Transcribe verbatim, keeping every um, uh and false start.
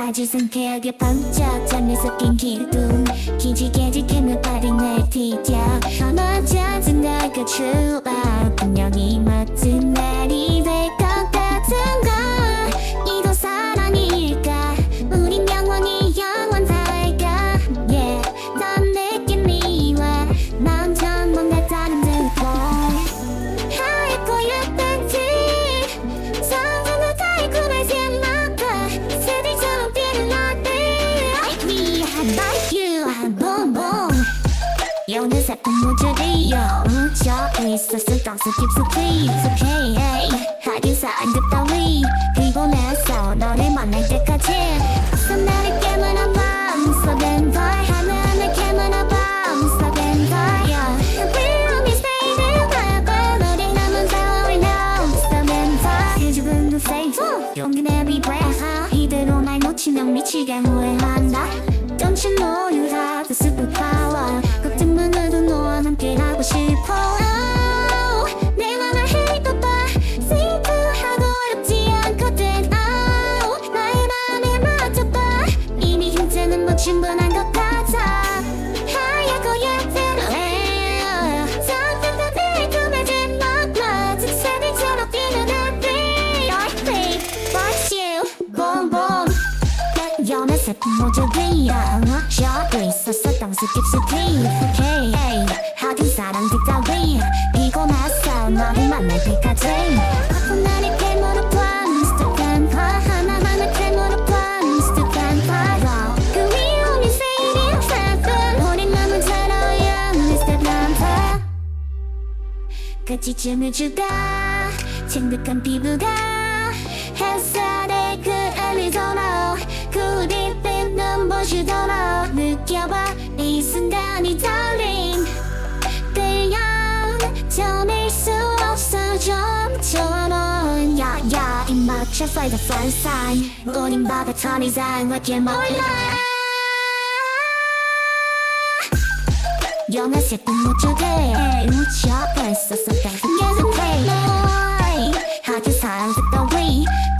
아주 상쾌하게 반짝 잠에 섞인 기분 기지개지게 빠른 날 뒤져 너만 찾은 날그 출발 분명히 멋진 날이 될 것 같은걸 이거 사랑일까 우린 영원히 영원할까 yeah 넌 느낌이와 남자 뭔가 다른 듯 하얗고 예쁜 티 성분을 달콤한 생각과 새들처럼 뛰는 너들 Like me, I like you, boom boom 여느 새콤 모조리여 묻혀 있었어 땅속 깊숙이 익숙해 하긴 사랑 그 따위 그리고 나서 너를 만날 때까지 어서 나를 깨물어 밤 속엔 덜 하나하나 깨물어 밤 속엔 덜 We always stay there 하고 너를 남은 세월을 now 속엔 덜그 기분도 safe 용기 every breath 이대로 날 놓치면 미치게 후회한다 Don't you know you have the superpower 걱정만 해도 너와 함께하고 싶어 oh, 내 맘을 해봐봐 simple 어렵지 않거든 oh, 나의 맘에 맞춰봐 이미 현재는 뭐 충분한 것 같아 하얗고 예쁜 왜 something that 달콤해진 막 마치 새들처럼 뛰는 애들 I think about you boom boom 연애 세품 모조리야 셔도 있었어 땅속 깊숙이 hey, hey, 하긴 사랑 그 따위 비고 나서 너를 만날 때까지 아픈 나를 깨물어 밤스득한 화 하나하나 깨물어 밤스득한 화 그 위험이 세일인 사건 우린 남은 자로야 미스터한 화 끝이쯤을 주가 진득한 피부가 햇살에 그 애미도록 구릿빛 눈부시도록 느껴봐 이 순간이 darling 끌려 잠일 수 없어 좀처럼 야야 입 맞춰 fight the front sign 우린 바보처럼 이상하게 몰라 영화 색깔 모조리 묻혀 있었어 계속 계속 play 하긴 사랑 그 따위